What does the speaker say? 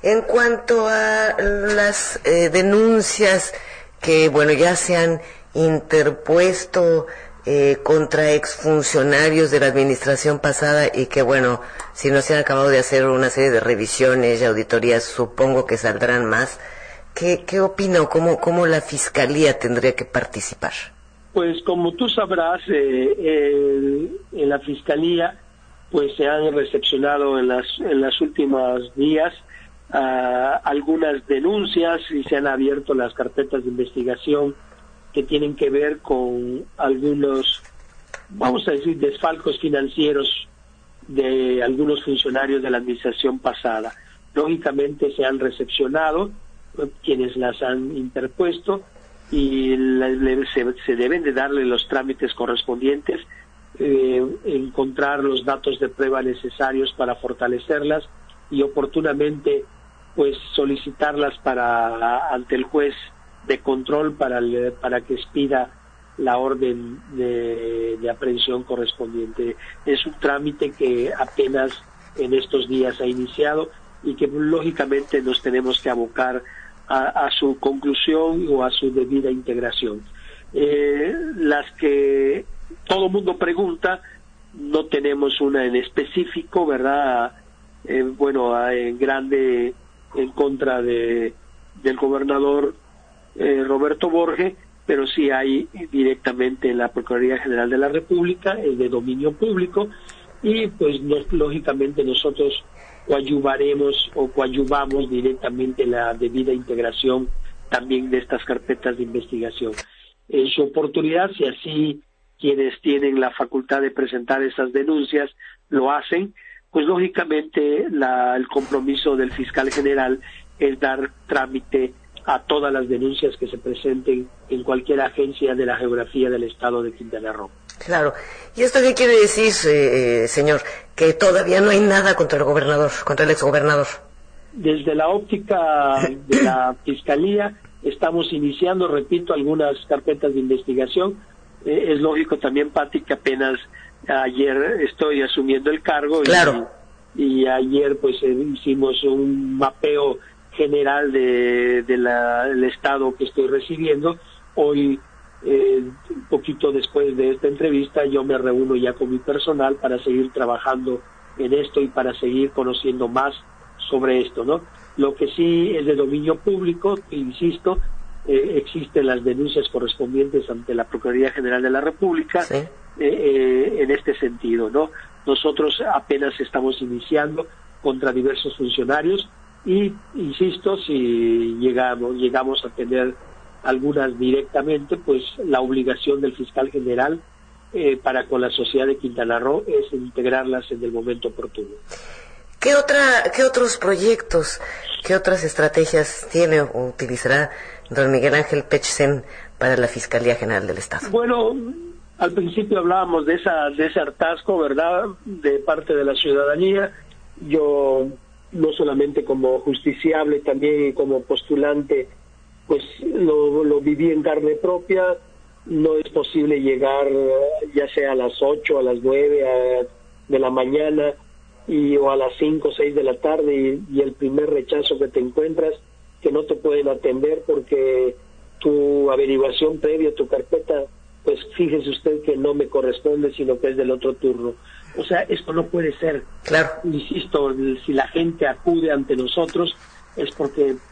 En cuanto a las denuncias que, bueno, ya se han interpuesto contra exfuncionarios de la administración pasada y que, bueno, si no se han acabado de hacer una serie de revisiones y auditorías, supongo que saldrán más. ¿Qué opina o cómo la Fiscalía tendría que participar? Pues como tú sabrás, en la Fiscalía pues se han recepcionado en las últimas días algunas denuncias y se han abierto las carpetas de investigación que tienen que ver con algunos, vamos a decir, desfalcos financieros de algunos funcionarios de la administración pasada. Lógicamente se han recepcionado quienes las han interpuesto y se deben de darle los trámites correspondientes, encontrar los datos de prueba necesarios para fortalecerlas y oportunamente pues solicitarlas ante el juez de control para que expida la orden de aprehensión correspondiente. Es un trámite que apenas en estos días ha iniciado y que lógicamente nos tenemos que abocar a su conclusión o a su debida integración. Las que todo mundo pregunta, no tenemos una en específico, ¿verdad? En grande en contra del gobernador Roberto Borge, pero sí hay directamente en la Procuraduría General de la República, el de dominio público, y pues lógicamente nosotros coadyuvamos directamente la debida integración también de estas carpetas de investigación. En su oportunidad, si así quienes tienen la facultad de presentar esas denuncias lo hacen, pues lógicamente el compromiso del fiscal general es dar trámite a todas las denuncias que se presenten en cualquier agencia de la geografía del estado de Quintana Roo. Claro. ¿Y esto qué quiere decir, señor? Que todavía no hay nada contra el gobernador, contra el exgobernador. Desde la óptica de la Fiscalía estamos iniciando, repito, algunas carpetas de investigación. Es lógico también, Pati, que apenas ayer estoy asumiendo el cargo. Claro. Y ayer pues hicimos un mapeo general del estado que estoy recibiendo. Hoy, un poquito después de esta entrevista, yo me reúno ya con mi personal para seguir trabajando en esto y para seguir conociendo más sobre esto, ¿no? Lo que sí es de dominio público, insisto, existen las denuncias correspondientes ante la Procuraduría General de la República. Sí. En este sentido, ¿no? Nosotros apenas estamos iniciando contra diversos funcionarios y, insisto, si llegamos a tener algunas directamente, pues la obligación del fiscal general para con la sociedad de Quintana Roo es integrarlas en el momento oportuno. ¿Qué otros proyectos, qué otras estrategias tiene o utilizará don Miguel Ángel Petzen para la Fiscalía General del Estado? Bueno, al principio hablábamos de ese hartazgo, ¿verdad?, de parte de la ciudadanía. Yo, no solamente como justiciable, también como postulante, pues lo viví en carne propia. No es posible llegar ya sea a las 8, a las 9 de la mañana o a las 5 o 6 de la tarde y el primer rechazo que te encuentras, que no te pueden atender porque tu averiguación previa, tu carpeta, pues fíjese usted que no me corresponde, sino que es del otro turno. O sea, esto no puede ser. Claro. Insisto, si la gente acude ante nosotros es porque